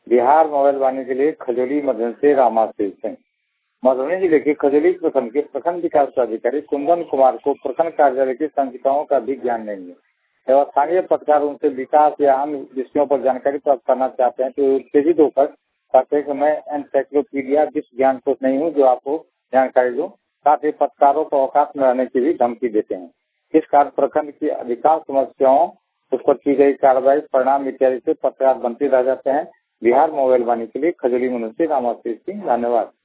Bihar mobile वाणी के लिए खजोली मदन से रामाशीष सिंह। मधुबनी जिले के खजोली प्रखंड के प्रखंड विकास अधिकारी कुंदन कुमार को प्रखंड कार्यालय की संचिकाओं का भी ज्ञान नहीं है एवं स्थानीय पत्रकार उनसे विकास या अन्य विषयों पर जानकारी प्राप्त करना चाहते हैं तो उत्तेजित होकर कहते हैं कि मैं एनसाइक्लोपीडिया विश्व ज्ञान कोश नहीं हूँ जो आपको जानकारी दूं। साथ ही पत्रकारों को अवकाश में रहने की भी धमकी देते हैं। इस कारण प्रखंड की अधिकांश समस्याओं उस पर की गई कार्रवाई परिणाम इत्यादि से पत्रकार बनते रह जाते हैं। बिहार मोबाइल वाणी के लिए खजोली मनुष्य रामाशीष सिंह। धन्यवाद।